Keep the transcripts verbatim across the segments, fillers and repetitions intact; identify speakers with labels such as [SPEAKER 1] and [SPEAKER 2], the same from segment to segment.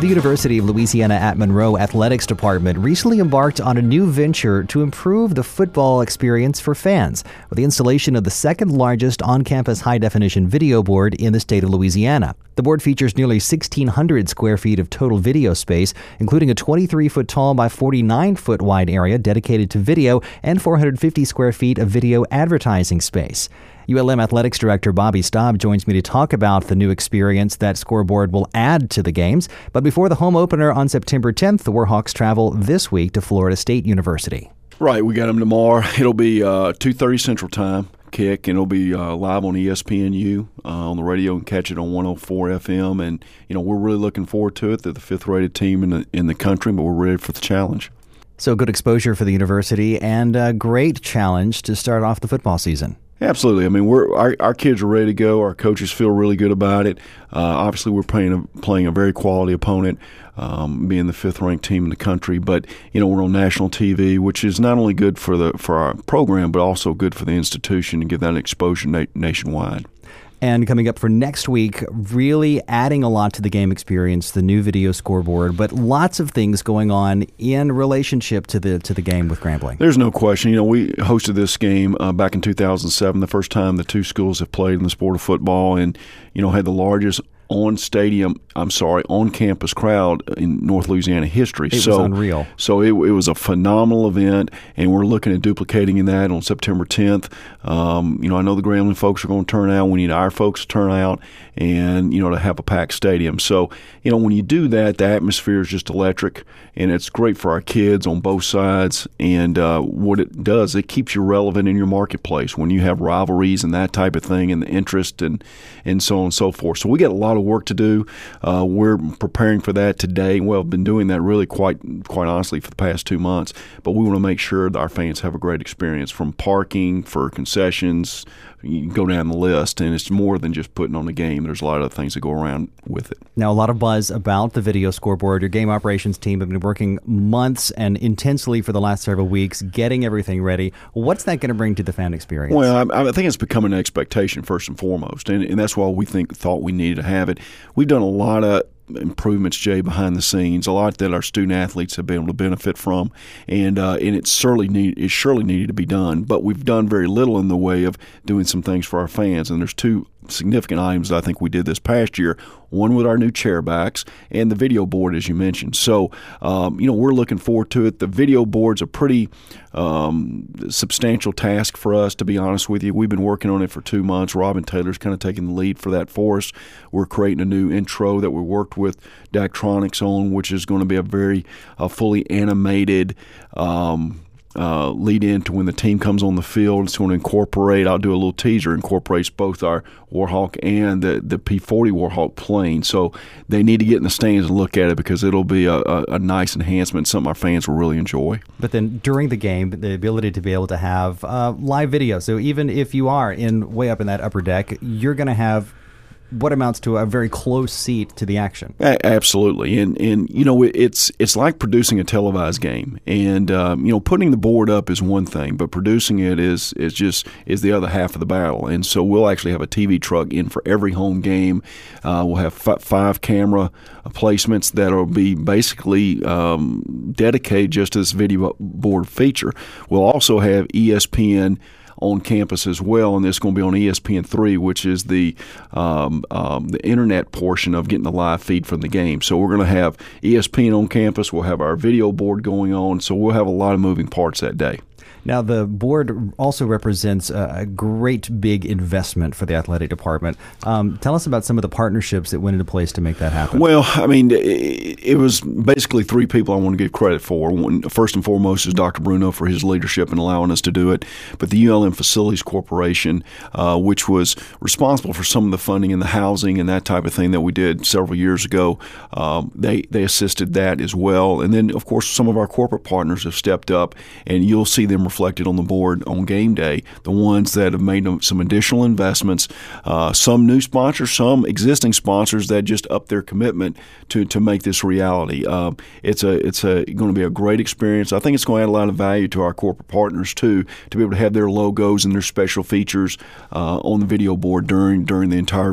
[SPEAKER 1] The University of Louisiana at Monroe Athletics Department recently embarked on a new venture to improve the football experience for fans with the installation of the second largest on-campus high-definition video board in the state of Louisiana. The board features nearly sixteen hundred square feet of total video space, including a twenty-three foot tall by forty-nine foot wide area dedicated to video and four hundred fifty square feet of video advertising space. U L M Athletics Director Bobby Staub joins me to talk about the new experience that scoreboard will add to the games. But before the home opener on September tenth, the Warhawks travel this week to Florida State University.
[SPEAKER 2] Right, we got them tomorrow. It'll be uh, two thirty Central Time kick, and it'll be uh, live on E S P N U uh, on the radio, and catch it on one oh four F M. And you know, we're really looking forward to it. They're the fifth-rated team in the in the country, but we're ready for the challenge.
[SPEAKER 1] So good exposure for the university and a great challenge to start off the football season.
[SPEAKER 2] Absolutely. I mean, we're our, our kids are ready to go. Our coaches feel really good about it. Uh, obviously, we're playing a, playing a very quality opponent, um, being the fifth-ranked team in the country. But you know, we're on national T V, which is not only good for the for our program, but also good for the institution to give that exposure na- nationwide.
[SPEAKER 1] And coming up for next week, really adding a lot to the game experience, the new video scoreboard, but lots of things going on in relationship to the to the game with Grambling.
[SPEAKER 2] There's no question. You know, we hosted this game uh, back in two thousand seven, the first time the two schools have played in the sport of football, and you know, had the largest on stadium, I'm sorry, on campus crowd in North Louisiana history.
[SPEAKER 1] It
[SPEAKER 2] so,
[SPEAKER 1] was unreal.
[SPEAKER 2] So it, it was a phenomenal event, and we're looking at duplicating in that on September tenth. Um, you know, I know the Grambling folks are going to turn out. We need our folks to turn out, and you know, to have a packed stadium. So you know, when you do that, the atmosphere is just electric, and it's great for our kids on both sides. And uh, what it does, it keeps you relevant in your marketplace when you have rivalries and that type of thing, and the interest and and so on and so forth. So we got a lot of work to do. Uh, we're preparing for that today. Well, been doing that really quite quite honestly for the past two months. But we want to make sure that our fans have a great experience, from parking, for concessions, you can go down the list, and it's more than just putting on a game. There's a lot of other things that go around with it.
[SPEAKER 1] Now, a lot of buzz about the video scoreboard. Your game operations team have been working months and intensely for the last several weeks, getting everything ready. What's that going to bring to the fan experience?
[SPEAKER 2] Well, I, I think it's become an expectation first and foremost, and, and that's why we think thought we needed to have it. We've done a lot of improvements, Jay, behind the scenes, a lot that our student athletes have been able to benefit from, and uh, and it surely need it surely needed to be done. But we've done very little in the way of doing some things for our fans, and there's two significant items that I think we did this past year. One with our new chairbacks and the video board, as you mentioned. So, um, you know, we're looking forward to it. The video board's a pretty um, substantial task for us, to be honest with you. We've been working on it for two months. Robin Taylor's kind of taking the lead for that for us. We're creating a new intro that we worked with Daktronics on, which is going to be a very uh, fully animated um Uh, lead into when the team comes on the field. It's going to incorporate, I'll do a little teaser, incorporates both our Warhawk and the, the P forty Warhawk plane. So they need to get in the stands and look at it, because it'll be a, a, a nice enhancement, something our fans will really enjoy.
[SPEAKER 1] But then during the game, the ability to be able to have uh, live video. So even if you are in way up in that upper deck, you're going to have what amounts to a very close seat to the action.
[SPEAKER 2] A- absolutely, and and you know, it, it's it's like producing a televised game, and um, you know, putting the board up is one thing, but producing it is is just is the other half of the battle. And so we'll actually have a T V truck in for every home game. Uh, we'll have f- five camera placements that will be basically um, dedicated just to this video board feature. We'll also have E S P N on campus as well, and this is going to be on E S P N three, which is the um, um, the internet portion of getting the live feed from the game. So we're going to have E S P N on campus. We'll have our video board going on. So we'll have a lot of moving parts that day.
[SPEAKER 1] Now, the board also represents a great big investment for the athletic department. Um, tell us about some of the partnerships that went into place to make that happen.
[SPEAKER 2] Well, I mean, it, it was basically three people I want to give credit for. One, first and foremost is Doctor Bruno for his leadership in allowing us to do it. But the U L M Facilities Corporation, uh, which was responsible for some of the funding and the housing and that type of thing that we did several years ago, um, they, they assisted that as well. And then, of course, some of our corporate partners have stepped up, and you'll see them reflected on the board on game day, the ones that have made some additional investments, uh, some new sponsors, some existing sponsors that just up their commitment to to make this reality. Um, it's a it's a going to be a great experience. I think it's going to add a lot of value to our corporate partners too, to be able to have their logos and their special features uh, on the video board during during the entire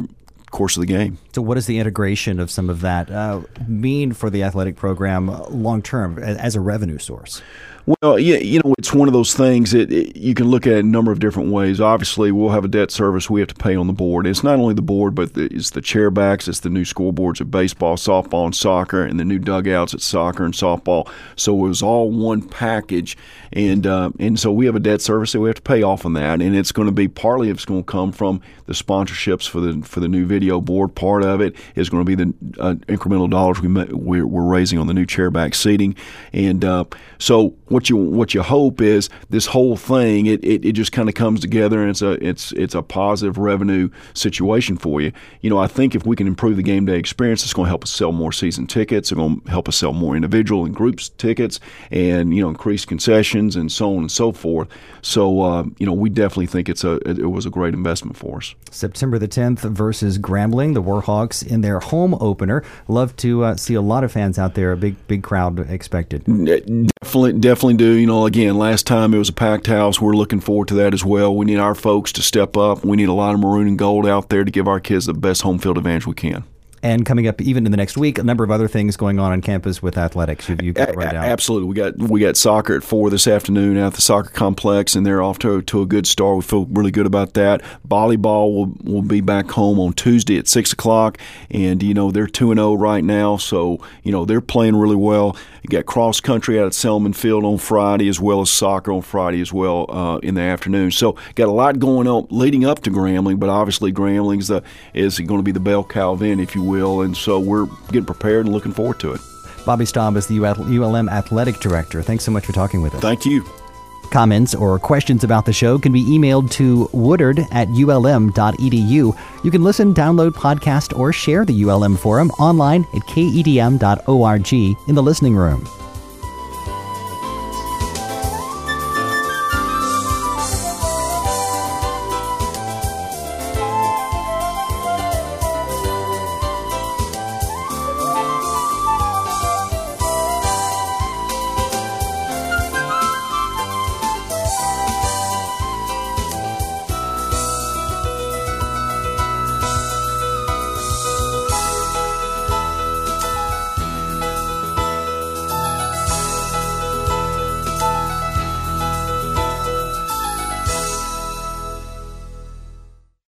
[SPEAKER 2] course of the game.
[SPEAKER 1] So what does the integration of some of that uh, mean for the athletic program long term as a revenue source?
[SPEAKER 2] Well, yeah, you know, it's one of those things that it, you can look at it a number of different ways. Obviously, we'll have a debt service we have to pay on the board. It's not only the board, but the, it's the chairbacks, it's the new scoreboards at baseball, softball, and soccer, and the new dugouts at soccer and softball. So it was all one package, and uh, and so we have a debt service that we have to pay off on that, and it's going to be partly it's going to come from the sponsorships for the for the new video board. Part of it is going to be the uh, incremental dollars we we're, we're raising on the new chairback seating, and uh, so. What you what you hope is this whole thing it, it, it just kind of comes together and it's a it's it's a positive revenue situation for you. You know, I think if we can improve the game day experience, it's going to help us sell more season tickets. It's going to help us sell more individual and groups tickets, and you know, increase concessions and so on and so forth. So uh, you know, we definitely think it's a it, it was a great investment for us.
[SPEAKER 1] September the tenth versus Grambling, the Warhawks in their home opener. Love to uh, see a lot of fans out there. A big big crowd expected.
[SPEAKER 2] Definitely, definitely do. You know, again, last time it was a packed house. We're looking forward to that as well. We need our folks to step up. We need a lot of maroon and gold out there to give our kids the best home field advantage we can.
[SPEAKER 1] And coming up even in the next week, a number of other things going on on campus with athletics. You've, you've got it right down.
[SPEAKER 2] Absolutely. We got we got soccer at four this afternoon out at the soccer complex, and they're off to, to a good start. We feel really good about that. Volleyball will will be back home on Tuesday at six o'clock, and you know they're two and zero right now, so you know they're playing really well. You got cross country out at Selman Field on Friday, as well as soccer on Friday as well uh, in the afternoon. So got a lot going on leading up to Grambling, but obviously Grambling's the is going to be the bell cow event, if you will, and so we're getting prepared and looking forward to it.
[SPEAKER 1] Bobby Staub is the U L M Athletic Director. Thanks so much for talking with us.
[SPEAKER 2] Thank you.
[SPEAKER 1] Comments or questions about the show can be emailed to woodard at U L M dot E D U. You can listen, download, podcast, or share the U L M Forum online at K E D M dot org in the listening room.